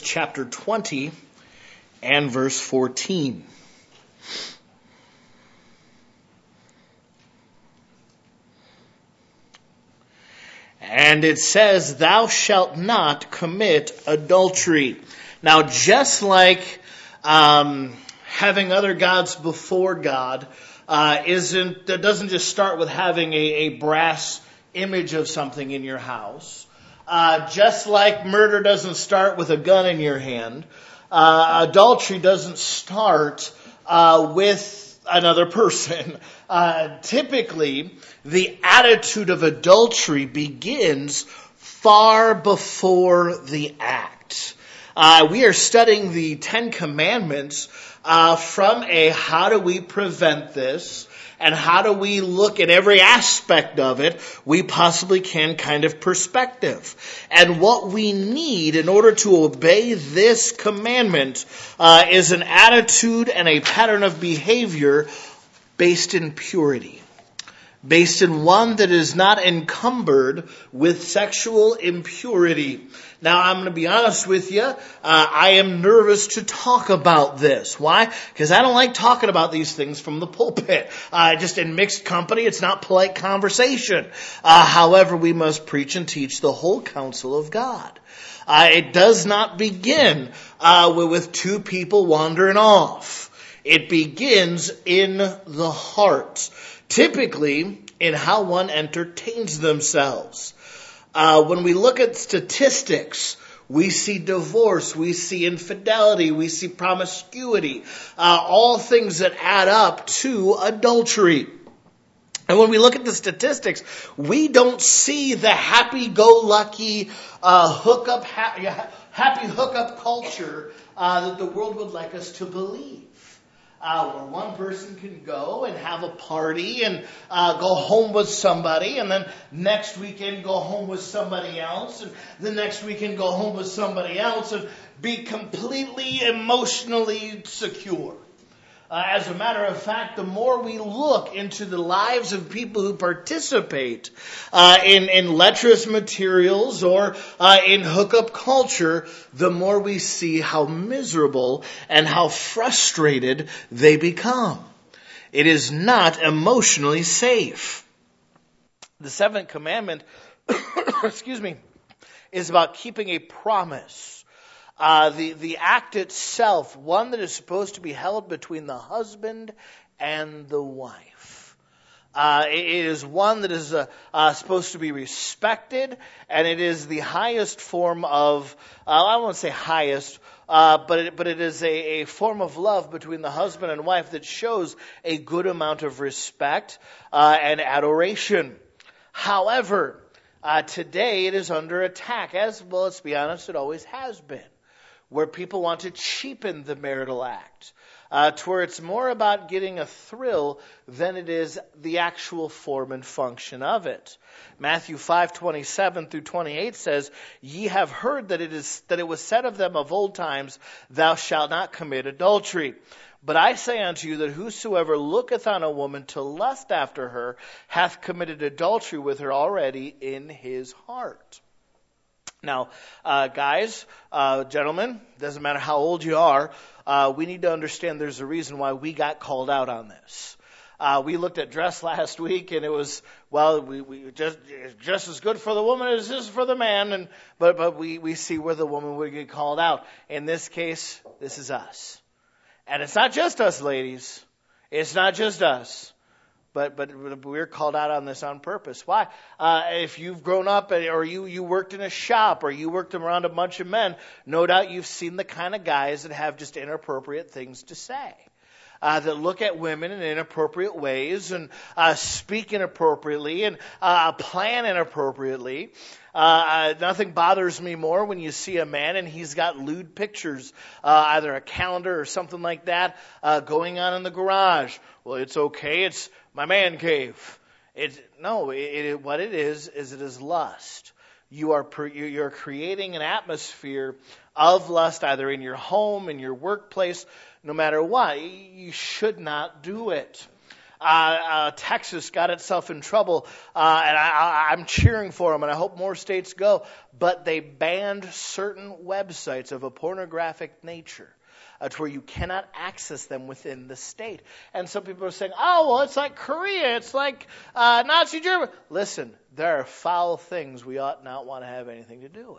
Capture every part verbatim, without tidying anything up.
chapter twenty and verse fourteen. And it says, "Thou shalt not commit adultery." Now, just like um, having other gods before God uh, isn't, that doesn't just start with having a, a brass image of something in your house. Uh, just like murder doesn't start with a gun in your hand, uh, adultery doesn't start uh, with another person. Uh, typically, the attitude of adultery begins far before the act. Uh, we are studying the Ten Commandments uh, from a how do we prevent this and how do we look at every aspect of it we possibly can kind of perspective. And what we need in order to obey this commandment uh, is an attitude and a pattern of behavior based in purity. Based in one that is not encumbered with sexual impurity. Now, I'm going to be honest with you. Uh, I am nervous to talk about this. Why? Because I don't like talking about these things from the pulpit. Uh, just in mixed company, it's not polite conversation. Uh, however, we must preach and teach the whole counsel of God. Uh, it does not begin uh, with two people wandering off. It begins in the heart. Typically, in how one entertains themselves. Uh, when we look at statistics, we see divorce, we see infidelity, we see promiscuity, uh, all things that add up to adultery. And when we look at the statistics, we don't see the happy-go-lucky, uh, hookup, ha- happy hookup culture uh, that the world would like us to believe. Uh, where one person can go and have a party and uh, go home with somebody, and then next weekend go home with somebody else, and the next weekend go home with somebody else, and be completely emotionally secure. Uh, as a matter of fact, the more we look into the lives of people who participate uh, in, in lecherous materials or uh, in hookup culture, the more we see how miserable and how frustrated they become. It is not emotionally safe. The seventh commandment, excuse me, is about keeping a promise. Uh, the, the act itself, one that is supposed to be held between the husband and the wife. Uh, it is one that is uh, uh, supposed to be respected, and it is the highest form of, uh, I won't say highest, uh, but it, but it is a, a form of love between the husband and wife that shows a good amount of respect uh, and adoration. However, uh, today it is under attack, as, well, let's be honest, it always has been, where people want to cheapen the marital act, uh, to where it's more about getting a thrill than it is the actual form and function of it. Matthew five twenty-seven through twenty-eight says, "Ye have heard that it is that it was said of them of old times, Thou shalt not commit adultery. But I say unto you that whosoever looketh on a woman to lust after her hath committed adultery with her already in his heart." Now, uh, guys, uh, gentlemen, doesn't matter how old you are, uh, we need to understand there's a reason why we got called out on this. Uh, we looked at dress last week, and it was, well, we, we just just as good for the woman as it is for the man, and but but we, we see where the woman would get called out. In this case, this is us. And it's not just us, ladies. It's not just us. But but we're called out on this on purpose. Why? Uh, if you've grown up or you, you worked in a shop or you worked around a bunch of men, no doubt you've seen the kind of guys that have just inappropriate things to say. Uh, that look at women in inappropriate ways and uh, speak inappropriately and uh, plan inappropriately. Uh, nothing bothers me more when you see a man and he's got lewd pictures, uh, either a calendar or something like that, uh, going on in the garage. Well, it's okay. It's my man cave. It's, no, it, it, what it is, is it is lust. You are, you're creating an atmosphere of lust either in your home, in your workplace, no matter what. You should not do it. Uh, uh, Texas got itself in trouble, uh, and I, I, I'm cheering for them, and I hope more states go. But they banned certain websites of a pornographic nature, uh, to where you cannot access them within the state. And some people are saying, "Oh, well, it's like Korea, it's like uh, Nazi Germany." Listen, there are foul things we ought not want to have anything to do with.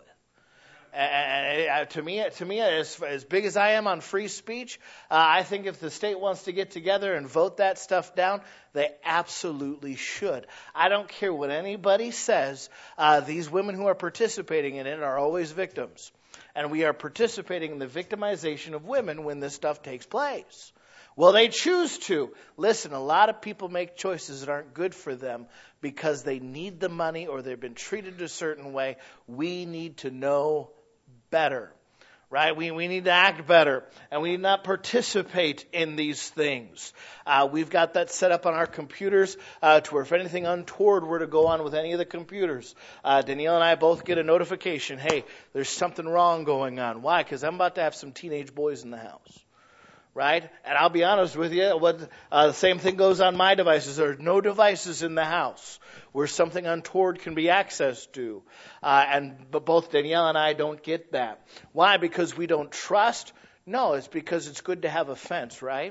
And uh, to me, to me, as, as big as I am on free speech, uh, I think if the state wants to get together and vote that stuff down, they absolutely should. I don't care what anybody says. Uh, these women who are participating in it are always victims. And we are participating in the victimization of women when this stuff takes place. Well, they choose to. Listen, a lot of people make choices that aren't good for them because they need the money or they've been treated a certain way. We need to know better, right? We we need to act better, and we need not participate in these things. Uh, we've got that set up on our computers uh, to where if anything untoward were to go on with any of the computers, uh, Danielle and I both get a notification, hey, there's something wrong going on. Why? Because I'm about to have some teenage boys in the house. Right? And I'll be honest with you, what, uh, the same thing goes on my devices. There are no devices in the house where something untoward can be accessed to. Uh, and but both Danielle and I don't get that. Why? Because we don't trust? No, it's because it's good to have a fence, right?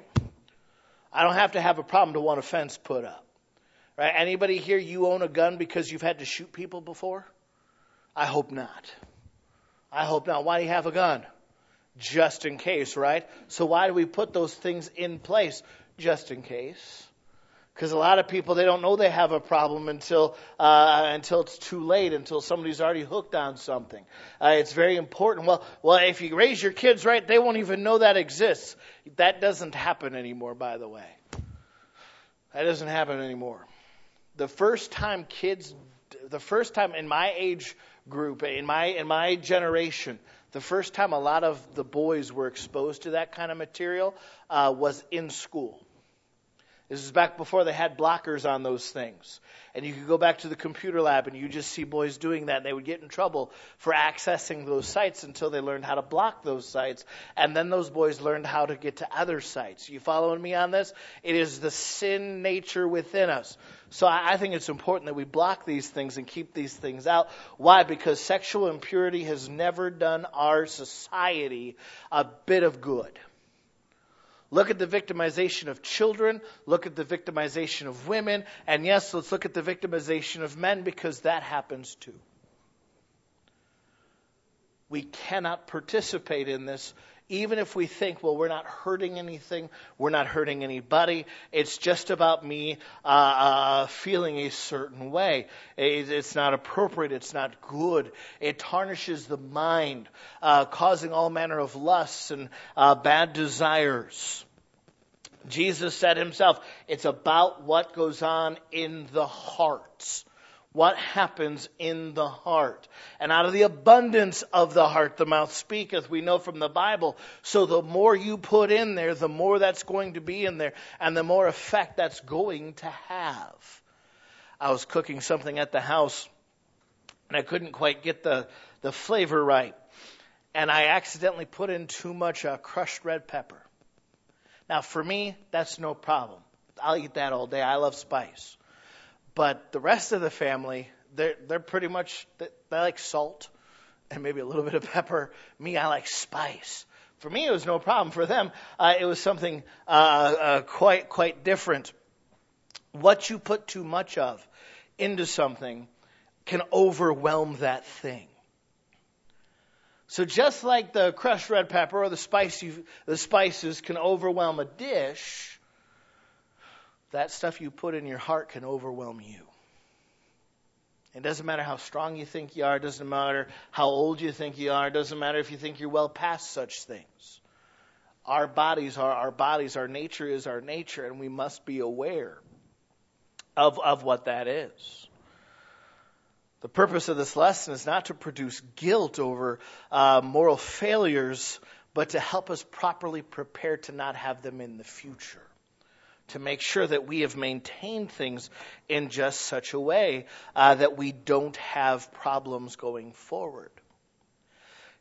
I don't have to have a problem to want a fence put up. Right? Anybody here, you own a gun because you've had to shoot people before? I hope not. I hope not. Why do you have a gun? Just in case, right? So why do we put those things in place? Just in case. Because a lot of people, they don't know they have a problem until uh, until it's too late, until somebody's already hooked on something. Uh, it's very important. Well, well, if you raise your kids right, they won't even know that exists. That doesn't happen anymore, by the way. That doesn't happen anymore. The first time kids, the first time in my age group, in my in my generation, the first time a lot of the boys were exposed to that kind of material uh, was in school. This is back before they had blockers on those things. And you could go back to the computer lab and you just see boys doing that. And they would get in trouble for accessing those sites until they learned how to block those sites. And then those boys learned how to get to other sites. You following me on this? It is the sin nature within us. So I think it's important that we block these things and keep these things out. Why? Because sexual impurity has never done our society a bit of good. Look at the victimization of children. Look at the victimization of women. And yes, let's look at the victimization of men because that happens too. We cannot participate in this even if we think, well, we're not hurting anything, we're not hurting anybody, it's just about me uh, uh, feeling a certain way. It, it's not appropriate, it's not good. It tarnishes the mind, uh, causing all manner of lusts and uh, bad desires. Jesus said himself, it's about what goes on in the hearts. What happens in the heart? And out of the abundance of the heart, the mouth speaketh. We know from the Bible. So the more you put in there, the more that's going to be in there. And the more effect that's going to have. I was cooking something at the house. And I couldn't quite get the, the flavor right. And I accidentally put in too much uh, crushed red pepper. Now for me, that's no problem. I'll eat that all day. I love spice. But the rest of the family, they're, they're pretty much, they, they like salt and maybe a little bit of pepper. Me, I like spice. For me, it was no problem. For them, uh, it was something uh, uh, quite, quite different. What you put too much of into something can overwhelm that thing. So just like the crushed red pepper or the spice you, the spices can overwhelm a dish, that stuff you put in your heart can overwhelm you. It doesn't matter how strong you think you are. It doesn't matter how old you think you are. It doesn't matter if you think you're well past such things. Our bodies are our bodies. Our nature is our nature, and we must be aware of, of what that is. The purpose of this lesson is not to produce guilt over uh, moral failures, but to help us properly prepare to not have them in the future. To make sure that we have maintained things in just such a way uh, that we don't have problems going forward.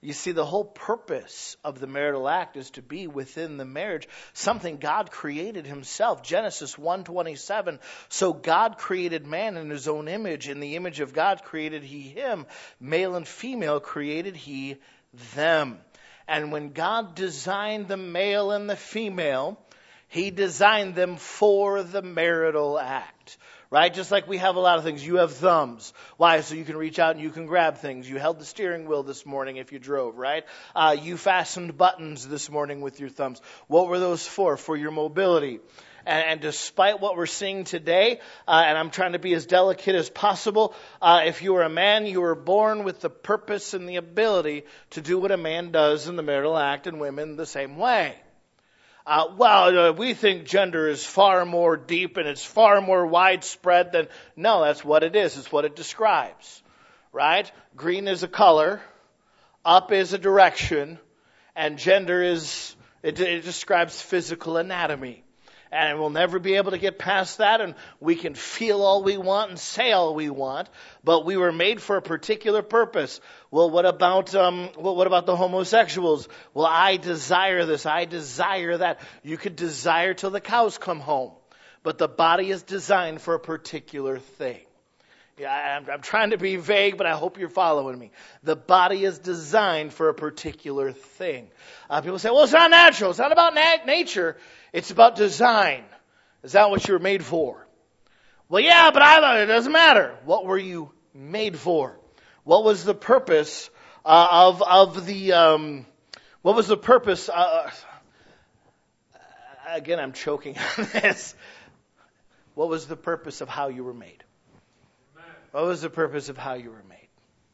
You see, the whole purpose of the marital act is to be within the marriage, something God created himself. Genesis one twenty-seven, so God created man in his own image. In the image of God created he him. Male and female created he them. And when God designed the male and the female, he designed them for the marital act. Right? Just like we have a lot of things. You have thumbs. Why? So you can reach out and you can grab things. You held the steering wheel this morning if you drove, right? Uh, you fastened buttons this morning with your thumbs. What were those for? For your mobility. And, and despite what we're seeing today, uh, and I'm trying to be as delicate as possible, uh, if you are a man, you were born with the purpose and the ability to do what a man does in the marital act, and women the same way. Uh, well, uh, we think gender is far more deep and it's far more widespread than, no, that's what it is. It's what it describes, right? Green is a color, up is a direction, and gender is, it, it describes physical anatomy. And we'll never be able to get past that, and we can feel all we want and say all we want, but we were made for a particular purpose. Well, what about um, well, what about the homosexuals? Well, I desire this, I desire that. You could desire till the cows come home, but the body is designed for a particular thing. Yeah, I'm, I'm trying to be vague, but I hope you're following me. The body is designed for a particular thing. Uh, people say, well, it's not natural. It's not about nat- nature. It's about design. Is that what you were made for? Well, yeah, but I thought it doesn't matter. What were you made for? What was the purpose uh, of of the? Um, what was the purpose? Uh, again, I'm choking on this. What was the purpose of how you were made? What was the purpose of how you were made?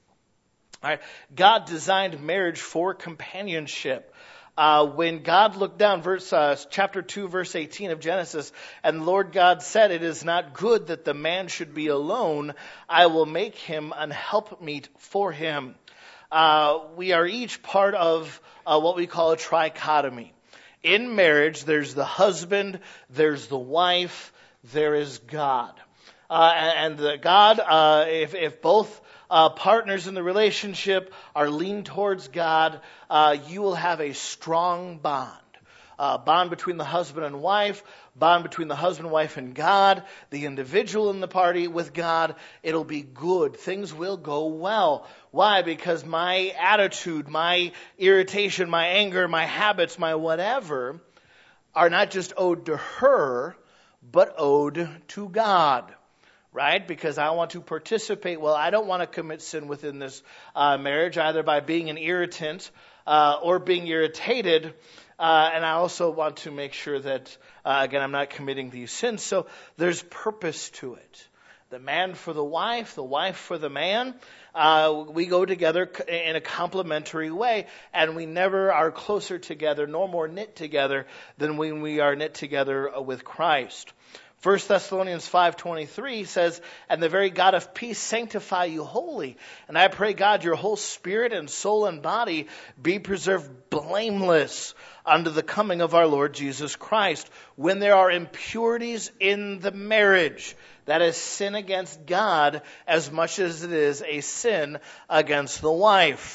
All right, God designed marriage for companionship. Uh, when God looked down, verse uh, chapter two, verse eighteen of Genesis, and the Lord God said, it is not good that the man should be alone. I will make him an helpmeet for him. Uh, we are each part of uh, what we call a trichotomy. In marriage, there's the husband, there's the wife, there is God. Uh, and the God, uh, if, if both Uh, partners in the relationship are leaned towards God, uh, you will have a strong bond. Uh, bond between the husband and wife, bond between the husband, wife, and God, the individual in the party with God. It'll be good. Things will go well. Why? Because my attitude, my irritation, my anger, my habits, my whatever are not just owed to her, but owed to God. Right? Because I want to participate. Well, I don't want to commit sin within this uh, marriage, either by being an irritant uh, or being irritated. Uh, and I also want to make sure that, uh, again, I'm not committing these sins. So there's purpose to it. The man for the wife, the wife for the man. Uh, we go together in a complementary way, and we never are closer together, nor more knit together than when we are knit together with Christ. First Thessalonians five twenty-three says, and the very God of peace sanctify you wholly. And I pray, God, your whole spirit and soul and body be preserved blameless unto the coming of our Lord Jesus Christ. When there are impurities in the marriage, that is sin against God as much as it is a sin against the wife.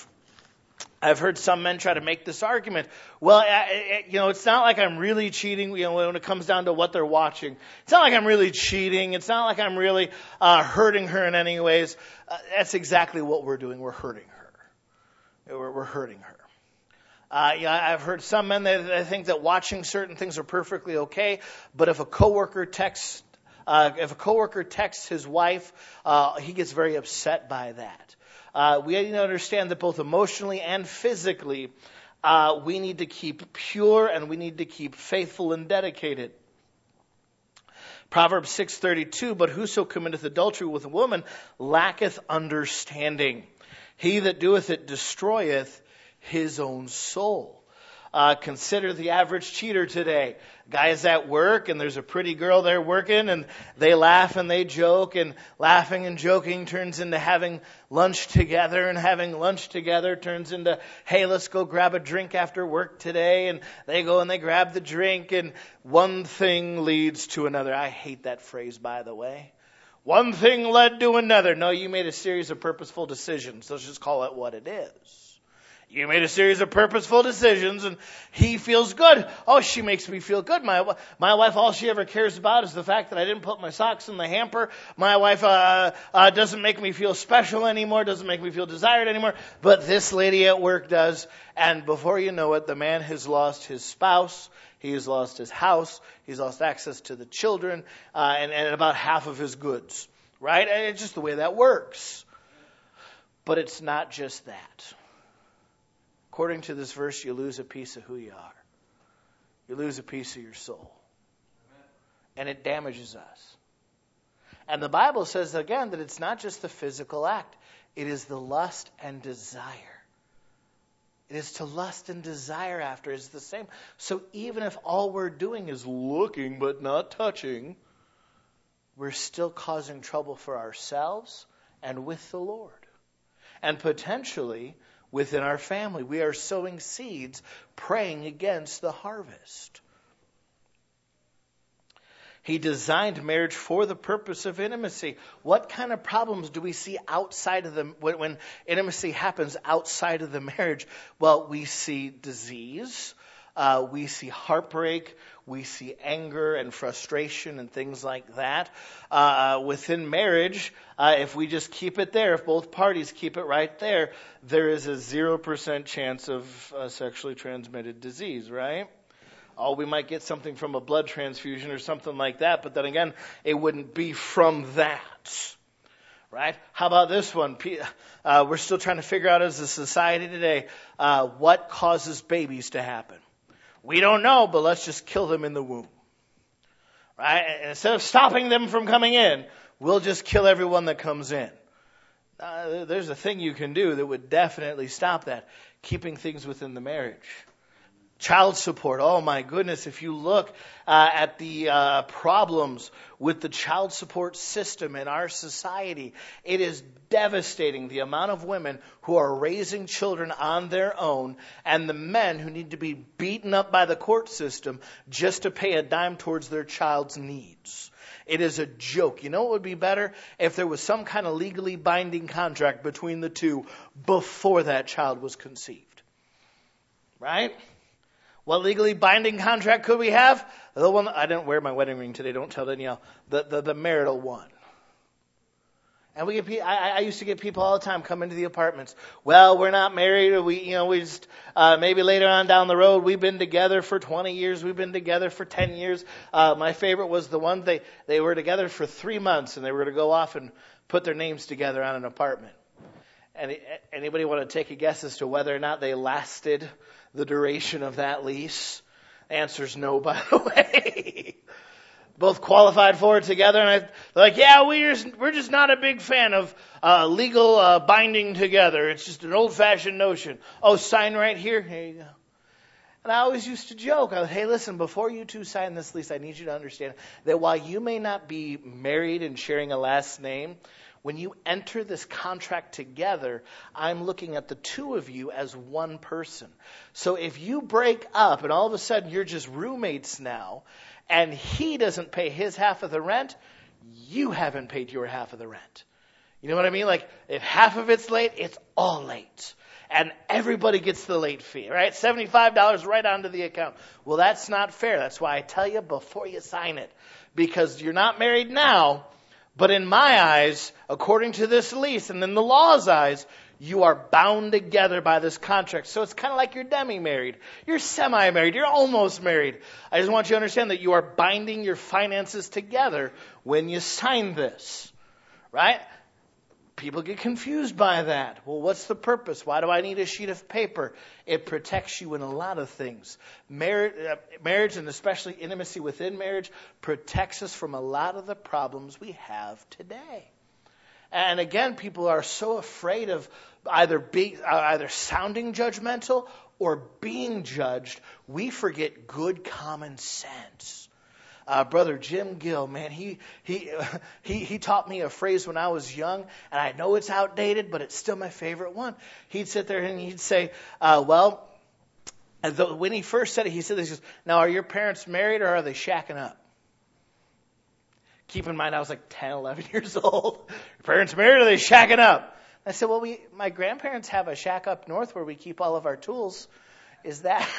I've heard some men try to make this argument. Well, you know, it's not like I'm really cheating, you know, when it comes down to what they're watching. It's not like I'm really cheating. It's not like I'm really uh, hurting her in any ways. Uh, that's exactly what we're doing. We're hurting her. We're, we're hurting her. Uh, yeah, I've heard some men that, that think that watching certain things are perfectly okay, but if a coworker texts, uh, if a coworker texts his wife, uh, he gets very upset by that. Uh, we need to understand that both emotionally and physically, uh, we need to keep pure and we need to keep faithful and dedicated. Proverbs six thirty-two, but whoso committeth adultery with a woman lacketh understanding. He that doeth it destroyeth his own soul. Uh, consider the average cheater today. Guy is at work and there's a pretty girl there working and they laugh and they joke, and laughing and joking turns into having lunch together, and having lunch together turns into, hey, let's go grab a drink after work today, and they go and they grab the drink, and one thing leads to another. I hate that phrase, by the way. One thing led to another. No, you made a series of purposeful decisions. Let's just call it what it is. You made a series of purposeful decisions, and he feels good. Oh, she makes me feel good. My my wife, all she ever cares about is the fact that I didn't put my socks in the hamper. My wife uh, uh, doesn't make me feel special anymore, doesn't make me feel desired anymore. But this lady at work does. And before you know it, the man has lost his spouse. He has lost his house. He's lost access to the children uh, and, and about half of his goods. Right? And it's just the way that works. But it's not just that. According to this verse, you lose a piece of who you are. You lose a piece of your soul. And it damages us. And the Bible says, again, that it's not just the physical act. It is the lust and desire. It is to lust and desire after. It's the same. So even if all we're doing is looking but not touching, we're still causing trouble for ourselves and with the Lord. And potentially within our family. We are sowing seeds, praying against the harvest. He designed marriage for the purpose of intimacy. What kind of problems do we see outside of the, when, when intimacy happens outside of the marriage? Well, we see disease. Uh, we see heartbreak, we see anger and frustration and things like that. Uh, within marriage, uh, if we just keep it there, if both parties keep it right there, there is a zero percent chance of uh, sexually transmitted disease, right? Oh, we might get something from a blood transfusion or something like that, but then again, it wouldn't be from that. Right? How about this one? Uh, we're still trying to figure out as a society today, uh, what causes babies to happen. We don't know, but let's just kill them in the womb. Right? And instead of stopping them from coming in, we'll just kill everyone that comes in. Uh, there's a thing you can do that would definitely stop that. Keeping things within the marriage. Child support. Oh my goodness, if you look uh, at the uh, problems with the child support system in our society, it is devastating the amount of women who are raising children on their own and the men who need to be beaten up by the court system just to pay a dime towards their child's needs. It is a joke. You know what would be better? If there was some kind of legally binding contract between the two before that child was conceived. Right? What legally binding contract could we have? The one I didn't wear my wedding ring today. Don't tell Danielle. The the, the marital one. And we get I, I used to get people all the time come into the apartments. Well, we're not married. Or we you know we just uh, maybe later on down the road. We've been together for twenty years. We've been together for ten years. Uh, my favorite was the one they they were together for three months and they were to go off and put their names together on an apartment. And anybody want to take a guess as to whether or not they lasted the duration of that lease? The answer's no, by the way. Both qualified for it together, and I, they're like, yeah, we're just, we're just not a big fan of uh, legal uh, binding together. It's just an old-fashioned notion. Oh, sign right here? Here you go. And I always used to joke, I would, hey, listen, before you two sign this lease, I need you to understand that while you may not be married and sharing a last name, when you enter this contract together, I'm looking at the two of you as one person. So if you break up and all of a sudden you're just roommates now, and he doesn't pay his half of the rent, you haven't paid your half of the rent. You know what I mean? Like, if half of it's late, it's all late. And everybody gets the late fee, right? seventy-five dollars right onto the account. Well, that's not fair. That's why I tell you before you sign it. Because you're not married now, but in my eyes, according to this lease, and in the law's eyes, you are bound together by this contract. So it's kind of like you're demi-married. You're semi-married. You're almost married. I just want you to understand that you are binding your finances together when you sign this. Right? People get confused by that. Well, what's the purpose? Why do I need a sheet of paper? It protects you in a lot of things. Marriage, uh, marriage, and especially intimacy within marriage, protects us from a lot of the problems we have today. And again, people are so afraid of either being, uh, either sounding judgmental or being judged, we forget good common sense. Uh, Brother Jim Gill, man, he he uh, he he taught me a phrase when I was young, and I know it's outdated, but it's still my favorite one. He'd sit there and he'd say, uh, "Well," and the, when he first said it, he said, this, "Now, are your parents married or are they shacking up?" Keep in mind, I was like ten, eleven years old. Your parents married or are they shacking up? I said, well, we my grandparents have a shack up north where we keep all of our tools. Is that...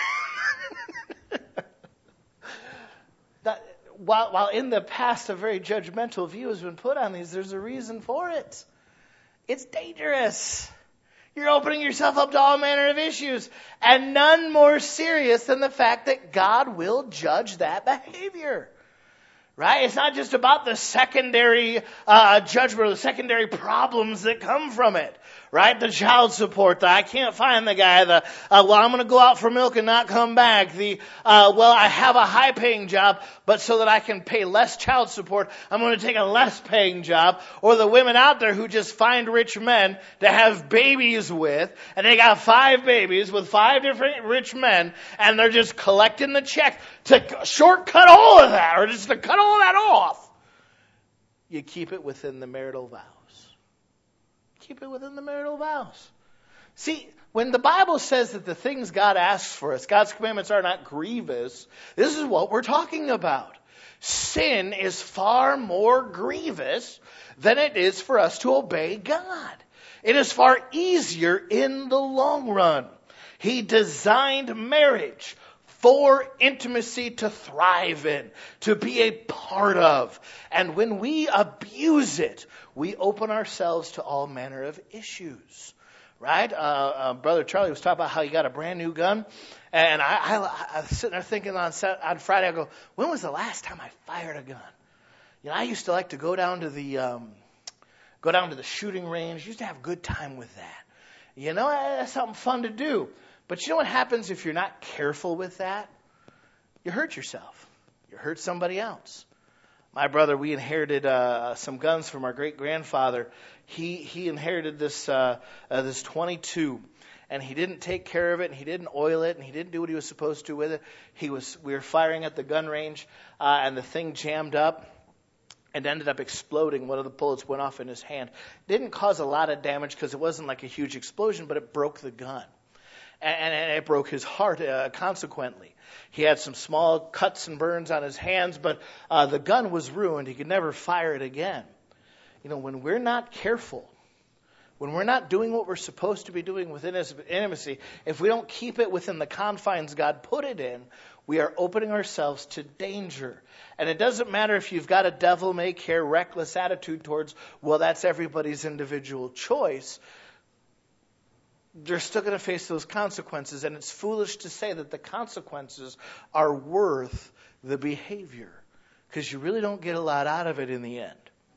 that while, while in the past a very judgmental view has been put on these, there's a reason for it. It's dangerous. You're opening yourself up to all manner of issues. And none more serious than the fact that God will judge that behavior. Right? It's not just about the secondary uh, judgment or the secondary problems that come from it. Right? The child support, the I can't find the guy, the, uh, well, I'm going to go out for milk and not come back. The, uh, well, I have a high paying job, but so that I can pay less child support, I'm going to take a less paying job. Or the women out there who just find rich men to have babies with, and they got five babies with five different rich men, and they're just collecting the check to shortcut all of that, or just to cut all that off. You keep it within the marital vows. Keep it within the marital vows. See, when the Bible says that the things God asks for us, God's commandments are not grievous, this is what we're talking about. Sin is far more grievous than it is for us to obey God. It is far easier in the long run. He designed marriage for intimacy to thrive in, to be a part of. And when we abuse it, we open ourselves to all manner of issues. Right? Uh, uh, Brother Charlie was talking about how he got a brand new gun. And I, I, I was sitting there thinking on, on Friday, I go, when was the last time I fired a gun? You know, I used to like to go down to the, um, go down to the shooting range. Used to have a good time with that. You know, that's something fun to do. But you know what happens if you're not careful with that? You hurt yourself. You hurt somebody else. My brother, we inherited uh, some guns from our great-grandfather. He he inherited this uh, uh, this twenty-two, and he didn't take care of it, and he didn't oil it, and he didn't do what he was supposed to with it. He was we were firing at the gun range, uh, and the thing jammed up and ended up exploding. One of the bullets went off in his hand. Didn't cause a lot of damage because it wasn't like a huge explosion, but it broke the gun. And, and it broke his heart uh, consequently. He had some small cuts and burns on his hands, but uh, the gun was ruined. He could never fire it again. You know, when we're not careful, when we're not doing what we're supposed to be doing within intimacy, if we don't keep it within the confines God put it in, we are opening ourselves to danger. And it doesn't matter if you've got a devil-may-care, reckless attitude towards, well, that's everybody's individual choice. They're still going to face those consequences, and it's foolish to say that the consequences are worth the behavior, because you really don't get a lot out of it in the end.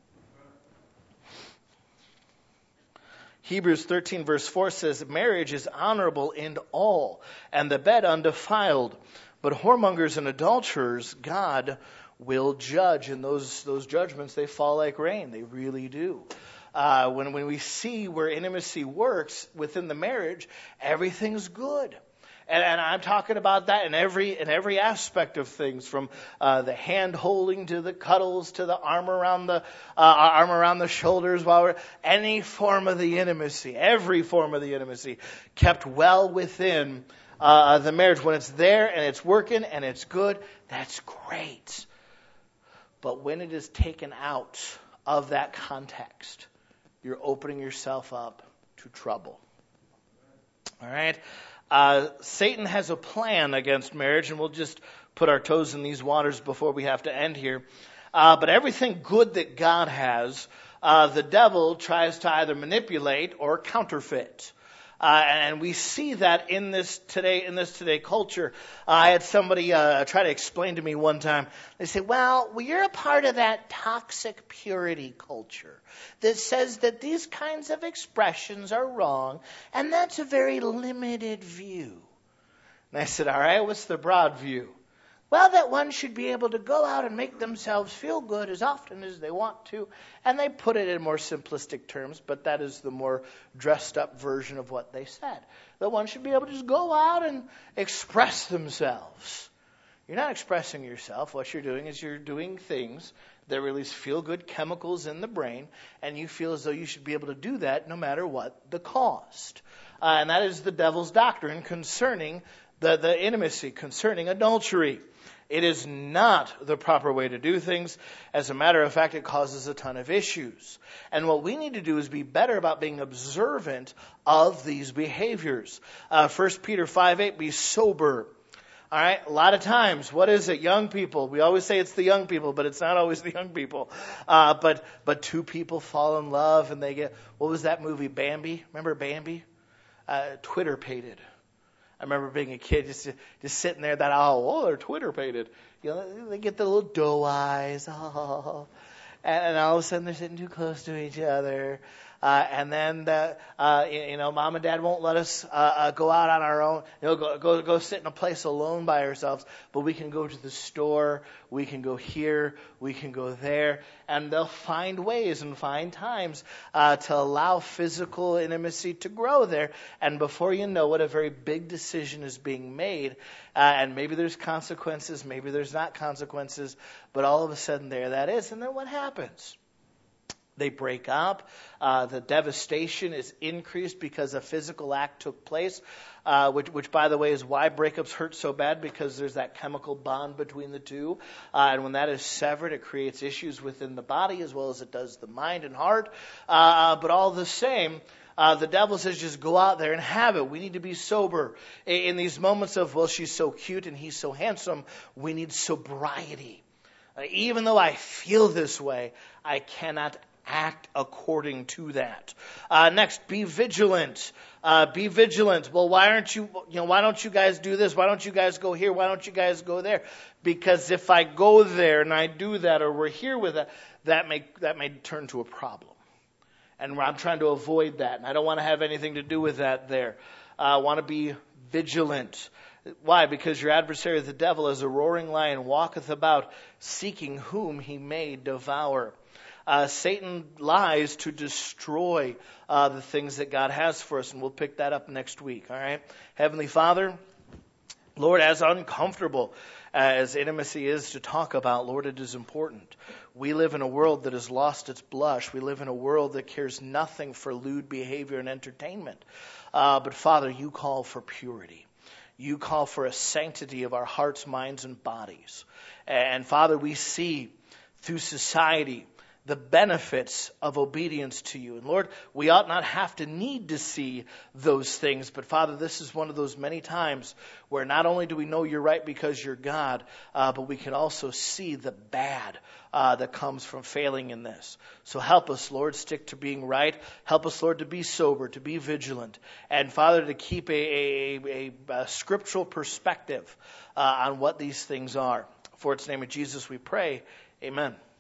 Hebrews thirteen verse four says, marriage is honorable in all, and the bed undefiled, but whoremongers and adulterers God will judge, and those those judgments, they fall like rain. They really do. Uh, when, when we see where intimacy works within the marriage, everything's good. And, and I'm talking about that in every in every aspect of things, from uh, the hand holding to the cuddles to the arm around the uh, arm around the shoulders, while we're any form of the intimacy, every form of the intimacy, kept well within uh, the marriage. When it's there and it's working and it's good, that's great. But when it is taken out of that context, you're opening yourself up to trouble. All right? Uh, Satan has a plan against marriage, and we'll just put our toes in these waters before we have to end here. Uh, but everything good that God has, uh, the devil tries to either manipulate or counterfeit. Uh, and we see that in this today, in this today culture. Uh, I had somebody uh, try to explain to me one time. They say, well, well, you're a part of that toxic purity culture that says that these kinds of expressions are wrong, and that's a very limited view. And I said, all right, what's the broad view? Well, that one should be able to go out and make themselves feel good as often as they want to. And they put it in more simplistic terms, but that is the more dressed up version of what they said. That one should be able to just go out and express themselves. You're not expressing yourself. What you're doing is you're doing things that release feel-good chemicals in the brain, and you feel as though you should be able to do that no matter what the cost. Uh, and that is the devil's doctrine concerning the, the intimacy, concerning adultery. It is not the proper way to do things. As a matter of fact, it causes a ton of issues. And what we need to do is be better about being observant of these behaviors. Uh, First Peter five eight, be sober. All right, a lot of times, what is it? Young people. We always say it's the young people, but it's not always the young people. Uh, but but two people fall in love and they get, what was that movie, Bambi? Remember Bambi? Uh, Twitter-pated. I remember being a kid, just just sitting there, that oh, oh, they're Twitter-pated. You know, they get the little doe eyes, oh, and, and all of a sudden they're sitting too close to each other. Uh, and then, the, uh, you, you know, mom and dad won't let us uh, uh, go out on our own. You know, go, go go sit in a place alone by ourselves. But we can go to the store. We can go here. We can go there. And they'll find ways and find times uh, to allow physical intimacy to grow there. And before you know it, a very big decision is being made. Uh, and maybe there's consequences. Maybe there's not consequences. But all of a sudden, there that is. And then what happens? They break up. Uh, the devastation is increased because a physical act took place, uh, which, which, by the way, is why breakups hurt so bad, because there's that chemical bond between the two. Uh, and when that is severed, it creates issues within the body as well as it does the mind and heart. Uh, but all the same, uh, the devil says just go out there and have it. We need to be sober. In, in these moments of, well, she's so cute and he's so handsome, we need sobriety. Uh, even though I feel this way, I cannot act according to that. Uh, next, be vigilant. Uh, be vigilant. Well, why aren't you, you know, why don't you guys do this? Why don't you guys go here? Why don't you guys go there? Because if I go there and I do that, or we're here with that, that may, that may turn to a problem. And I'm trying to avoid that. And I don't want to have anything to do with that there. Uh, I want to be vigilant. Why? Because your adversary, the devil, as a roaring lion, walketh about, seeking whom he may devour. Uh, Satan lies to destroy uh, the things that God has for us, and we'll pick that up next week, all right? Heavenly Father, Lord, as uncomfortable as intimacy is to talk about, Lord, it is important. We live in a world that has lost its blush. We live in a world that cares nothing for lewd behavior and entertainment. Uh, but Father, you call for purity. You call for a sanctity of our hearts, minds, and bodies. And Father, we see through society the benefits of obedience to you. And Lord, we ought not have to need to see those things. But Father, this is one of those many times where not only do we know you're right because you're God, uh, but we can also see the bad uh, that comes from failing in this. So help us, Lord, stick to being right. Help us, Lord, to be sober, to be vigilant. And Father, to keep a, a, a, a scriptural perspective uh, on what these things are. For its name of Jesus we pray. Amen.